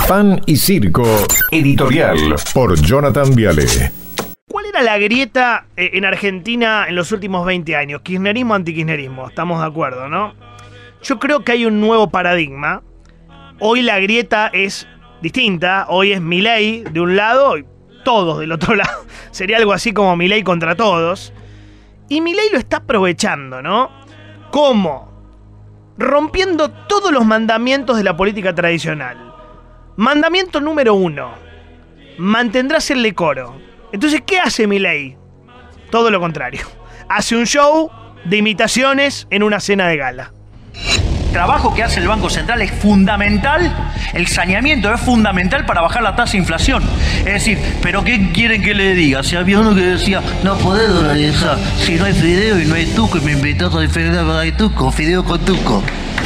Pan y Circo, editorial por Jonathan Viale. ¿Cuál era la grieta en Argentina en los últimos 20 años? Kirchnerismo, antikirchnerismo, estamos de acuerdo, ¿no? Yo creo que hay un nuevo paradigma. Hoy la grieta es distinta, hoy es Milei de un lado y todos del otro lado. Sería algo así como Milei contra todos. Y Milei lo está aprovechando, ¿no? ¿Cómo? Rompiendo todos los mandamientos de la política tradicional. Mandamiento número 1. Mantendrás el decoro. Entonces, ¿qué hace Milei? Todo lo contrario. Hace un show de imitaciones en una cena de gala. El trabajo que hace el Banco Central es fundamental, el saneamiento es fundamental para bajar la tasa de inflación. Es decir, ¿pero qué quieren que le diga? Si había uno que decía, no podés dolarizar, si no hay fideo y no hay tuco, y me invitás a fideo de tuco, fideo con tuco.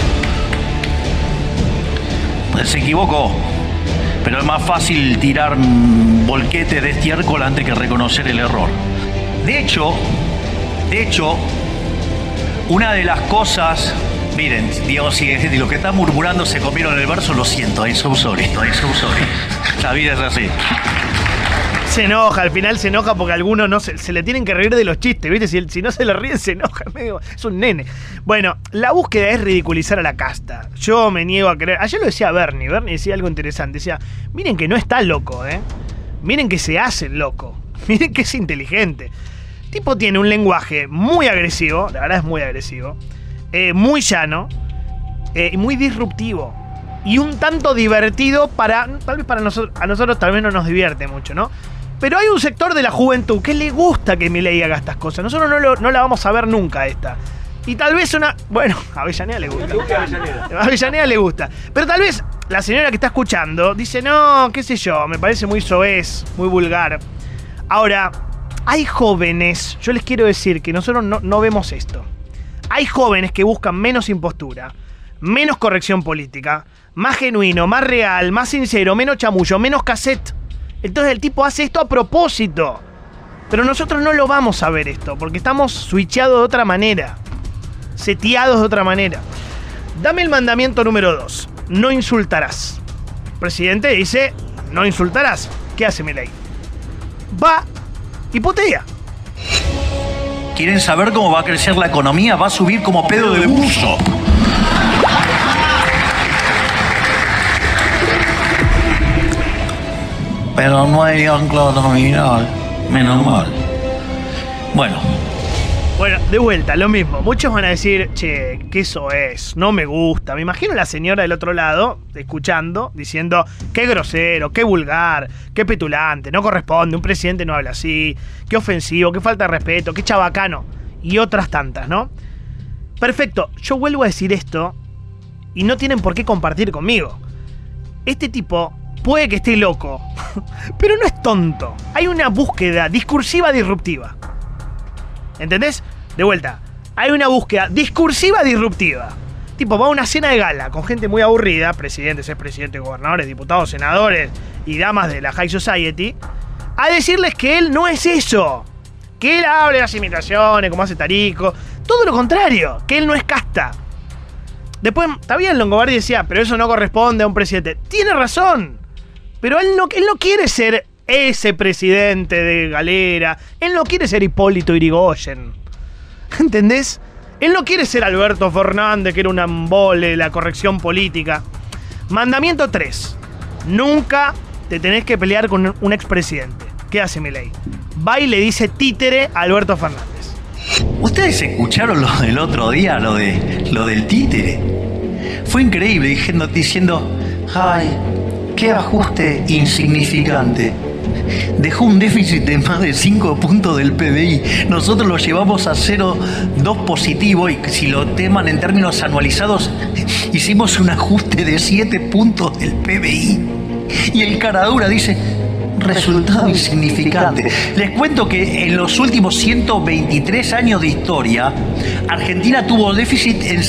Pues se equivocó, pero es más fácil tirar volquete de estiércol antes que reconocer el error. De hecho, una de las cosas... Miren, Diego, si lo que está murmurando se comieron el verso, lo siento, I'm so sorry. La vida es así. Se enoja, al final se enoja porque algunos no se le tienen que reír de los chistes, ¿viste? Si no se le ríen, se enoja, es un nene. Bueno, la búsqueda es ridiculizar a la casta. Yo me niego a creer. Ayer lo decía Bernie decía algo interesante. Decía, miren que no está loco, ¿eh? Miren que se hace loco. Miren que es inteligente. El tipo tiene un lenguaje muy agresivo, la verdad es muy agresivo. Muy llano y muy disruptivo y un tanto divertido tal vez para nosotros, a nosotros tal vez no nos divierte mucho, ¿no? Pero hay un sector de la juventud que le gusta que Milei haga estas cosas. Nosotros no la vamos a ver nunca esta. Y tal vez a Avellaneda le gusta. A Avellaneda le gusta. Pero tal vez la señora que está escuchando dice, no, qué sé yo, me parece muy soez, muy vulgar. Ahora, hay jóvenes, yo les quiero decir que nosotros no vemos esto. Hay jóvenes que buscan menos impostura, menos corrección política, más genuino, más real, más sincero, menos chamullo, menos cassette. Entonces el tipo hace esto a propósito. Pero nosotros no lo vamos a ver esto, porque estamos switchados de otra manera, seteados de otra manera. Dame el mandamiento número 2. No insultarás. El presidente dice, no insultarás. ¿Qué hace Milei? Va y putea. ¿Quieren saber cómo va a crecer la economía? Va a subir como pedo de buzo. Pero no hay ancla nominal. Menos mal. Bueno, de vuelta, lo mismo. Muchos van a decir, che, que eso es, no me gusta. Me imagino a la señora del otro lado, escuchando, diciendo, qué grosero, qué vulgar, qué petulante, no corresponde, un presidente no habla así, qué ofensivo, qué falta de respeto, qué chabacano, y otras tantas, ¿no? Perfecto, yo vuelvo a decir esto, y no tienen por qué compartir conmigo. Este tipo puede que esté loco, pero no es tonto. Hay una búsqueda discursiva disruptiva. ¿Entendés? De vuelta, hay una búsqueda discursiva disruptiva. Tipo, va a una cena de gala con gente muy aburrida, presidentes, expresidentes, gobernadores, diputados, senadores y damas de la High Society, a decirles que él no es eso. Que él hable de las imitaciones, como hace Tarico. Todo lo contrario, que él no es casta. Después, está bien, Longobardi decía, pero eso no corresponde a un presidente. Tiene razón, pero él no quiere ser ese presidente de galera. Él no quiere ser Hipólito Yrigoyen. ¿Entendés? Él no quiere ser Alberto Fernández, que era un embole, la corrección política. Mandamiento 3. Nunca te tenés que pelear con un expresidente. ¿Qué hace Milei? Va y le dice títere a Alberto Fernández. ¿Ustedes escucharon lo del otro día, lo del títere? Fue increíble, diciendo, ay, qué ajuste insignificante. Dejó un déficit de más de 5 puntos del PBI. Nosotros lo llevamos a 0,2 positivo y si lo teman en términos anualizados, hicimos un ajuste de 7 puntos del PBI. Y el caradura dice, resultado insignificante. Les cuento que en los últimos 123 años de historia, Argentina tuvo déficit en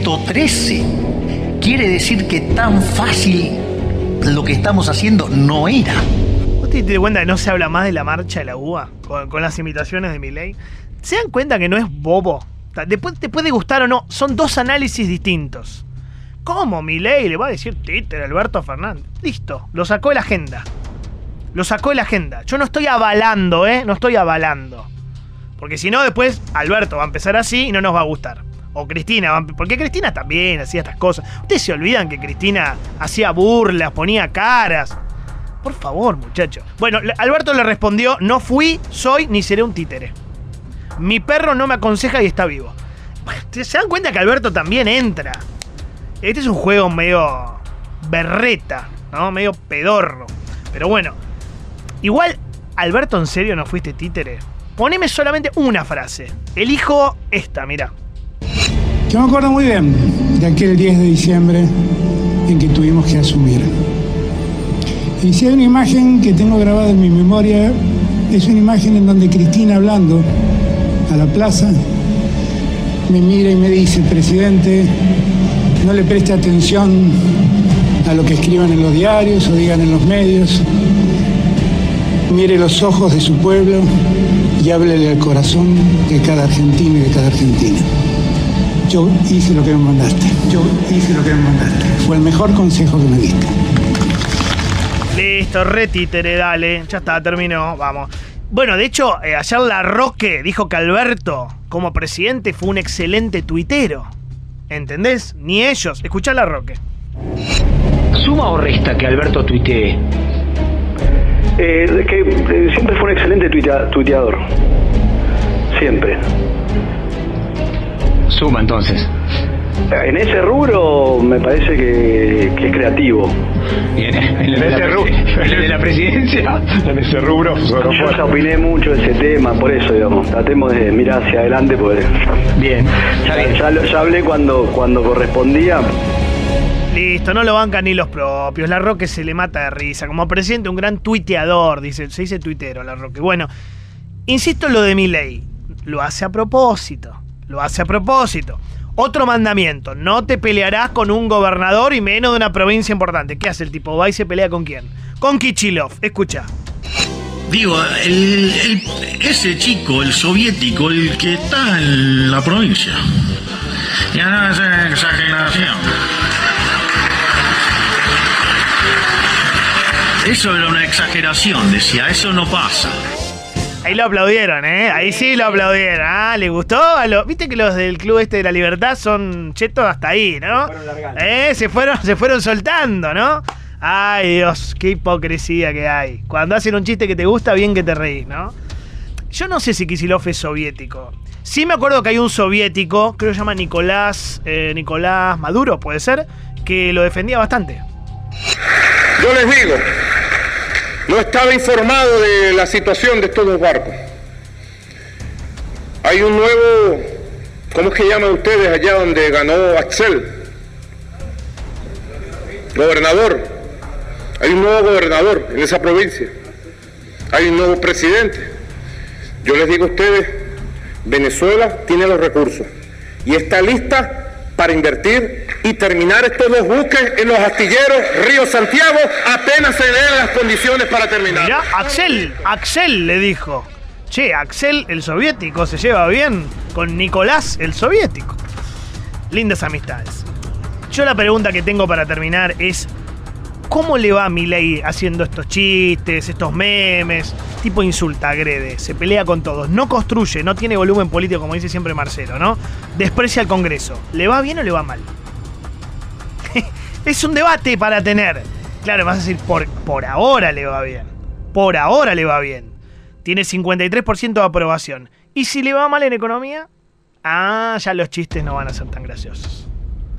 113. Quiere decir que tan fácil lo que estamos haciendo no era. ¿Te das cuenta que no se habla más de la marcha de la UBA con las imitaciones de Milei? ¿Se dan cuenta que no es bobo? Después te puede gustar o no, son dos análisis distintos. ¿Cómo Milei le va a decir títere a Alberto Fernández? Listo, lo sacó de la agenda. Lo sacó de la agenda. Yo no estoy avalando, no estoy avalando. Porque si no, después Alberto va a empezar así y no nos va a gustar. O Cristina, porque Cristina también hacía estas cosas. Ustedes se olvidan que Cristina hacía burlas, ponía caras. Por favor, muchachos. Bueno, Alberto le respondió, no fui, soy ni seré un títere. Mi perro no me aconseja y está vivo. ¿Se dan cuenta que Alberto también entra? Este es un juego medio berreta, ¿no? Medio pedorro. Pero bueno, igual, Alberto, ¿en serio no fuiste títere? Poneme solamente una frase. Elijo esta, mirá. Yo me acuerdo muy bien de aquel 10 de diciembre en que tuvimos que asumir. Y si hay una imagen que tengo grabada en mi memoria, es una imagen en donde Cristina, hablando a la plaza, me mira y me dice: presidente, no le preste atención a lo que escriban en los diarios o digan en los medios. Mire los ojos de su pueblo y háblele al corazón de cada argentino y de cada argentina. Yo hice lo que me mandaste. Fue el mejor consejo que me diste. Listo, re títere, dale. Ya está, terminó, vamos. Bueno, de hecho, ayer Larroque dijo que Alberto, como presidente, fue un excelente tuitero. ¿Entendés? Ni ellos. Escuchá Larroque. ¿Suma o resta que Alberto tuitee? Que siempre fue un excelente tuiteador. Siempre. Suma entonces. En ese rubro me parece que es creativo. Bien, en el de la presidencia. En ese rubro. Yo ya opiné mucho de ese tema, por eso, digamos, tratemos de mirar hacia adelante, porque Bien, ya hablé cuando correspondía. Listo, no lo bancan ni los propios. Larroque se le mata de risa. Como presidente, un gran tuiteador, dice, se dice tuitero Larroque. Bueno, insisto en lo de Milei. Lo hace a propósito. Otro mandamiento, no te pelearás con un gobernador y menos de una provincia importante. ¿Qué hace el tipo? Va y se pelea ¿con quién? Con Kichilov. Escucha. Digo, ese chico, el soviético, el que está en la provincia. Ya no es exageración. Eso era una exageración, decía, eso no pasa. Ahí lo aplaudieron, ahí sí lo aplaudieron. Ah, ¿le gustó? Viste que los del Club de la Libertad son chetos hasta ahí, ¿no? Se fueron soltando, ¿no? Ay, Dios, qué hipocresía que hay. Cuando hacen un chiste que te gusta, bien que te reís, ¿no? Yo no sé si Kicillof es soviético. Sí me acuerdo que hay un soviético, creo que se llama Nicolás Maduro, puede ser, que lo defendía bastante. Yo les digo, no estaba informado de la situación de estos dos barcos. Hay un nuevo, ¿cómo es que llaman ustedes allá donde ganó Axel? Gobernador. Hay un nuevo gobernador en esa provincia. Hay un nuevo presidente. Yo les digo a ustedes, Venezuela tiene los recursos y está lista para invertir y terminar estos dos buques en los astilleros Río Santiago apenas se den las condiciones para terminar. Mirá, Axel le dijo. Che, Axel el soviético se lleva bien con Nicolás el soviético. Lindas amistades. Yo la pregunta que tengo para terminar es: ¿cómo le va a Milei haciendo estos chistes, estos memes? Tipo insulta, agrede, se pelea con todos, no construye, no tiene volumen político, como dice siempre Marcelo, ¿no? Desprecia al Congreso. ¿Le va bien o le va mal? Es un debate para tener. Claro, vas a decir, por ahora le va bien. Por ahora le va bien. Tiene 53% de aprobación. ¿Y si le va mal en economía? Ah, ya los chistes no van a ser tan graciosos.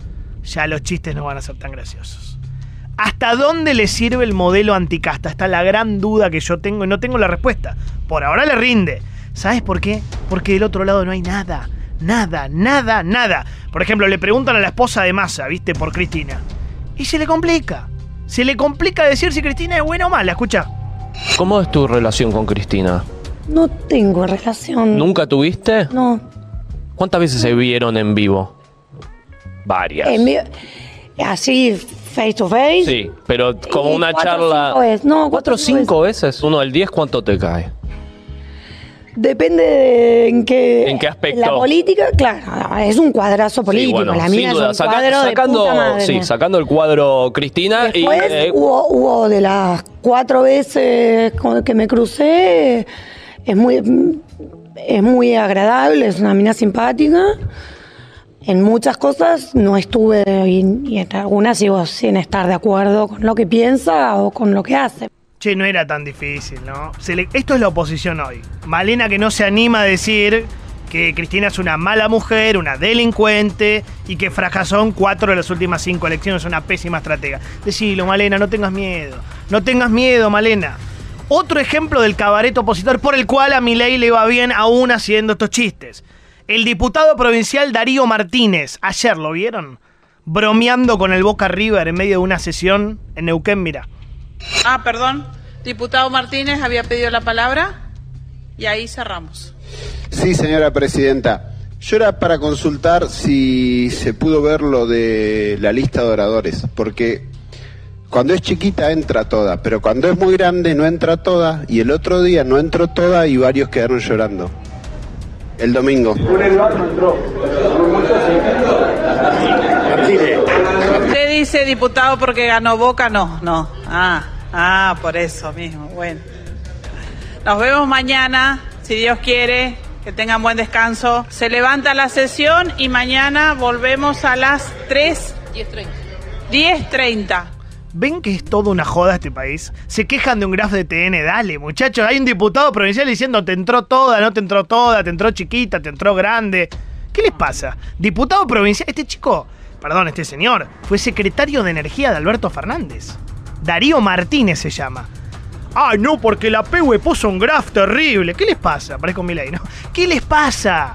¿Hasta dónde le sirve el modelo anticasta? Esta es la gran duda que yo tengo y no tengo la respuesta. Por ahora le rinde. ¿Sabes por qué? Porque del otro lado no hay nada. Nada. Por ejemplo, le preguntan a la esposa de Massa, ¿viste? Por Cristina. Y se le complica. Se le complica decir si Cristina es buena o mala. Escucha. ¿Cómo es tu relación con Cristina? No tengo relación. ¿Nunca tuviste? No. ¿Cuántas veces se vieron en vivo? Varias. Así, face to face. Sí, pero como una 4 charla. 5 veces. No, 4 o 5 veces. 1 al 10, ¿cuánto te cae? Depende de en qué aspecto. La política, claro, es un cuadrazo político. Sí, bueno, la mina sin duda. es un cuadro de puta madre. Sí, sacando el cuadro Cristina. Después hubo de las 4 veces que me crucé, es muy agradable, es una mina simpática. En muchas cosas no estuve, y en algunas sigo sin estar de acuerdo con lo que piensa o con lo que hace. Che, no era tan difícil, ¿no? Esto es la oposición hoy. Malena, que no se anima a decir que Cristina es una mala mujer, una delincuente y que fracasó en 4 de las últimas 5 elecciones, una pésima estratega. Decilo, Malena, no tengas miedo. No tengas miedo, Malena. Otro ejemplo del cabaret opositor por el cual a Milei le va bien aún haciendo estos chistes. El diputado provincial Darío Martínez. Ayer, ¿lo vieron? Bromeando con el Boca River en medio de una sesión en Neuquén, mira. Perdón, diputado Martínez había pedido la palabra y ahí cerramos. Sí, señora presidenta. Yo era para consultar si se pudo ver lo de la lista de oradores, porque cuando es chiquita entra toda, pero cuando es muy grande no entra toda, y el otro día no entró toda y varios quedaron llorando. El domingo. ¿Usted dice, diputado, porque ganó Boca? No. Por eso mismo. Bueno. Nos vemos mañana, si Dios quiere. Que tengan buen descanso. Se levanta la sesión y mañana volvemos a las 10:30. ¿Ven que es toda una joda este país? Se quejan de un graf de TN. Dale, muchachos. Hay un diputado provincial diciendo te entró toda, no te entró toda, te entró chiquita, te entró grande. ¿Qué les pasa? Diputado provincial. Este señor, fue secretario de Energía de Alberto Fernández. Darío Martínez se llama. No, porque la PUE puso un graf terrible. ¿Qué les pasa? Parezco Milei, ¿no? ¿Qué les pasa?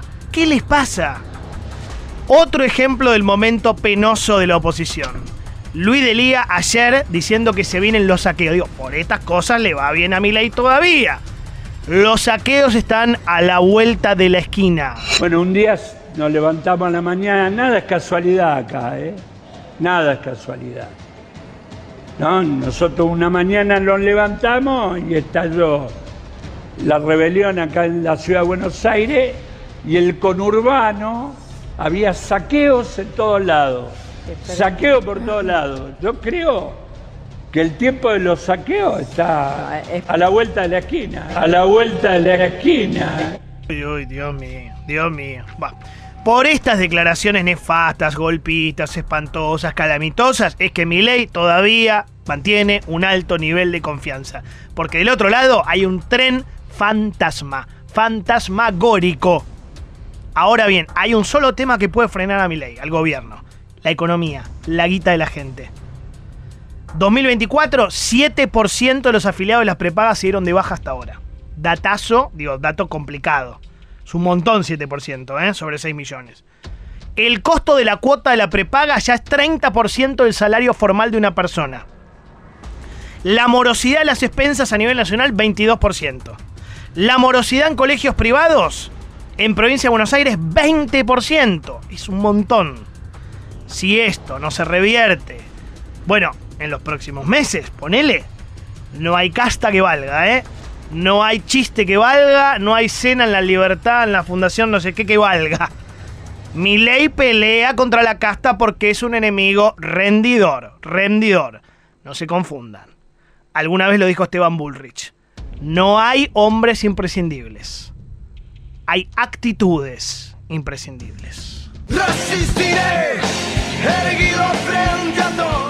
Otro ejemplo del momento penoso de la oposición. Luis Delía ayer diciendo que se vienen los saqueos. Digo, por estas cosas le va bien a Milei todavía. Los saqueos están a la vuelta de la esquina. Bueno, un día nos levantamos a la mañana, nada es casualidad acá, Nada es casualidad. ¿No? Nosotros una mañana nos levantamos y estalló la rebelión acá en la ciudad de Buenos Aires y el conurbano, había saqueos en todos lados. Saqueo por todos lados. Yo creo que el tiempo de los saqueos está a la vuelta de la esquina. Uy, Dios mío. Va. Por estas declaraciones nefastas, golpistas, espantosas, calamitosas, es que Milei todavía mantiene un alto nivel de confianza. Porque del otro lado hay un tren fantasmagórico. Ahora bien, hay un solo tema que puede frenar a Milei, al gobierno. La economía, la guita de la gente. 2024, 7% de los afiliados de las prepagas se dieron de baja hasta ahora. Dato complicado. Es un montón 7%, sobre 6 millones. El costo de la cuota de la prepaga ya es 30% del salario formal de una persona. La morosidad de las expensas a nivel nacional, 22%. La morosidad en colegios privados, en provincia de Buenos Aires, 20%. Es un montón. Si esto no se revierte, bueno, en los próximos meses, ponele, no hay casta que valga, No hay chiste que valga, no hay cena en la Libertad, en la Fundación no sé qué que valga. Milei pelea contra la casta porque es un enemigo rendidor. No se confundan. Alguna vez lo dijo Esteban Bullrich. No hay hombres imprescindibles. Hay actitudes imprescindibles. Resistiré, erguido frente a todo.